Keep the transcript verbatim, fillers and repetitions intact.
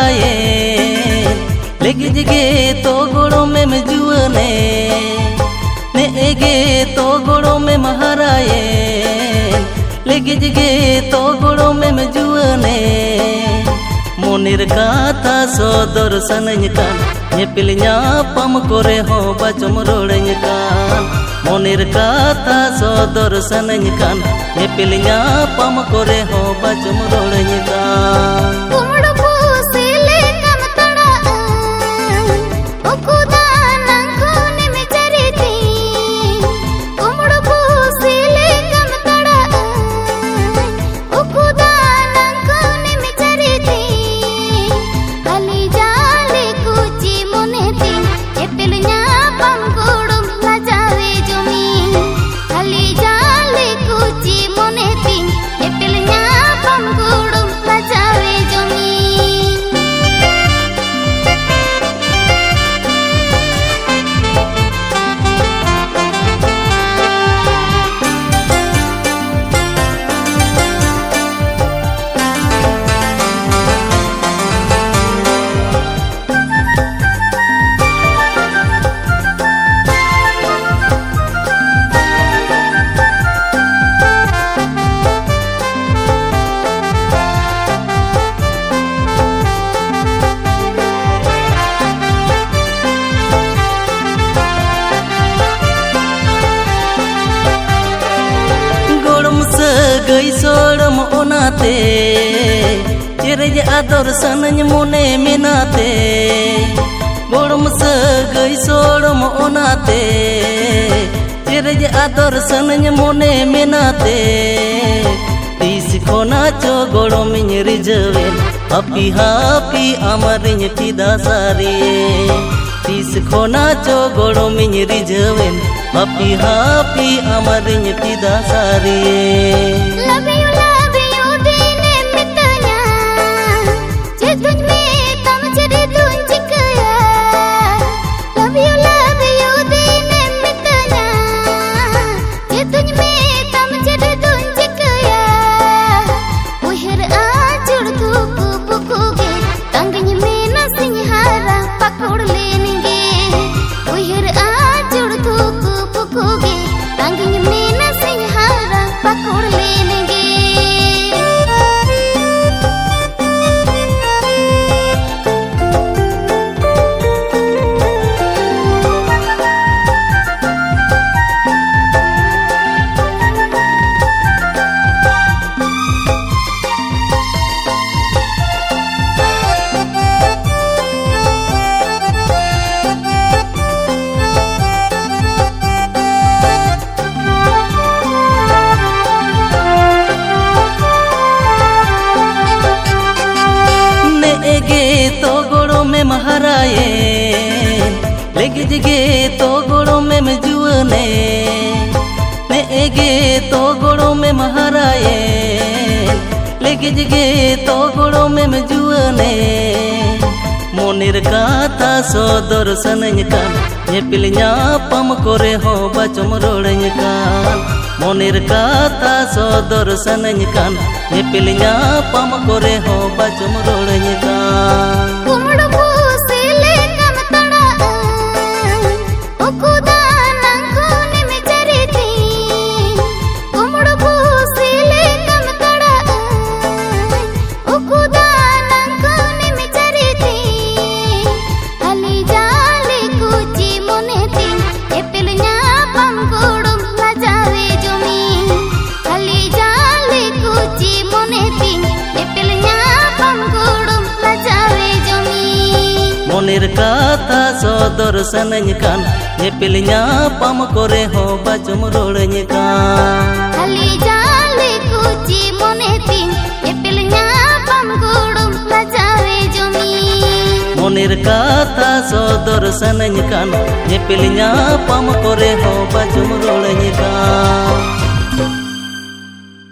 maharaye legi jige to goro me juane ne ege to goro me maharaye legi jige to goro me juane monir kata sodor sanany kan nyepil nyapam kore ho bachom rodeny kan monir kata sodor sanany kan nyepil nyapam kore ho bachom rodeny kan kumdu pusile kam tada okuda nangko ne me chariti kumdu pusile kam tada okuda nangko ne me chariti ali jale kuchi moneti epil nyapam kodum lajave jumi ali jale kuchi moneti epil nyapam kodum lajave jumi gai sodom onate jerej ador sanany mone menate gorom se gai sodom onate jerej ador sanany mone menate tis khona cho gorom nyeri jawen happy happy amariñ pida sari tis khona cho gorom nyeri jawen happy happy amariñ pida sari love you love you dine mitanya je तुझ में तम चरे तुझ चिकया love you love you dine mitanya je तुझ में तम चरे तुझ चिकया उहर आचुड़ धूप पुकुगे तंगኝ में न सिंहारा पकड़ लेंगे उहर आचुड़ धूप पुकुगे तंगኝ में न सिंहारा पकड़ लेंगे तो गोड़ो में महराए लेगी जगे तो गोड़ो में जुआने ने एगे तो गोड़ो में महराए लेगी जगे तो गोड़ो में जुआने मोनिर काथा सदर सनኝ kan nyepil nyapam kore ho bachom rodeny kan Monir काथा सदर सनኝ kan nyepil nyapam kore ho bachom rodeny kan kumdu pusile kam tada okuda nangko ne me chariti kumdu pusile kam tada okuda nangko ne me chariti ali jale kuchi moneti epil nyapam kodum lajave jumi ali jale kuchi moneti epil nyapam kodum lajave jumi Monir काथा सदर सनኝ kan nyepil nyapam kore ho bachom rodeny kan ali jale kuchi moneti epil nyapam kodum lajave jumi Monir काथा सदर सनኝ kan nyepil nyapam kore